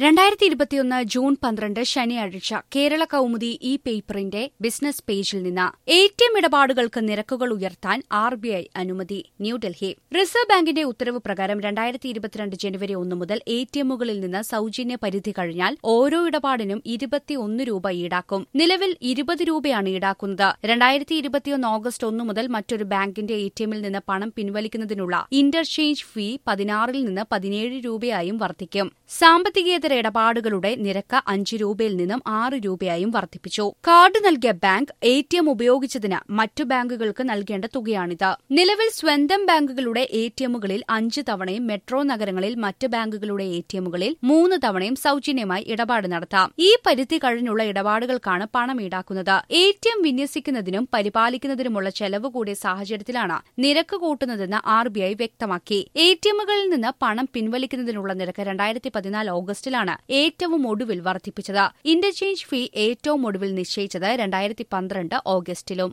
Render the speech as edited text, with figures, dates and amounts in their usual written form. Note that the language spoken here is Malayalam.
2021 ജൂൺ 12 ശനിയാഴ്ച കേരള കൗമുദി ഈ പേപ്പറിന്റെ ബിസിനസ് പേജിൽ നിന്ന് എടിഎം ഇടപാടുകൾക്ക് നിരക്കുകൾ ഉയർത്താൻ RBI അനുമതി. ന്യൂഡൽഹി റിസർവ് ബാങ്കിന്റെ ഉത്തരവ് പ്രകാരം 2022 ജനുവരി 1 മുതൽ എടിഎമ്മുകളിൽ നിന്ന് സൌജന്യ പരിധി കഴിഞ്ഞാൽ ഓരോ ഇടപാടിനും 21 രൂപ ഈടാക്കും. നിലവിൽ 20 രൂപയാണ് ഈടാക്കുന്നത്. 2021 ഓഗസ്റ്റ് 1 മുതൽ മറ്റൊരു ബാങ്കിന്റെ എടിഎമ്മിൽ നിന്ന് പണം പിൻവലിക്കുന്നതിനുള്ള ഇന്റർചേഞ്ച് ഫീ 16 നിന്ന് 17 രൂപയായും വർദ്ധിക്കും. സാമ്പത്തികേതര ഇടപാടുകളുടെ നിരക്ക് 5 രൂപയിൽ നിന്നും 6 രൂപയായും വർദ്ധിപ്പിച്ചു. കാർഡ് നൽകിയ ബാങ്ക് എടിഎം ഉപയോഗിച്ചതിന് മറ്റു ബാങ്കുകൾക്ക് നൽകേണ്ട തുകയാണിത്. നിലവിൽ സ്വന്തം ബാങ്കുകളുടെ എടിഎമ്മുകളിൽ 5 തവണയും മെട്രോ നഗരങ്ങളിൽ മറ്റ് ബാങ്കുകളുടെ എടിഎമ്മുകളിൽ 3 തവണയും സൌജന്യമായി ഇടപാട് നടത്താം. ഈ പരിധി കഴിഞ്ഞുള്ള ഇടപാടുകൾക്കാണ് പണം ഈടാക്കുന്നത്. എടിഎം വിന്യസിക്കുന്നതിനും പരിപാലിക്കുന്നതിനുമുള്ള ചെലവ് കൂടിയ സാഹചര്യത്തിലാണ് നിരക്ക് കൂട്ടുന്നതെന്ന് RBI വ്യക്തമാക്കി. എടിഎമ്മുകളിൽ നിന്ന് പണം പിൻവലിക്കുന്നതിനുള്ള നിരക്ക് 2014 ഓഗസ്റ്റിലാണ് ഏറ്റവും ഒടുവിൽ വർദ്ധിപ്പിച്ചത്. ഇന്റർചേഞ്ച് ഫീ ഏറ്റവും ഒടുവിൽ നിശ്ചയിച്ചത് 2012 ഓഗസ്റ്റിലും.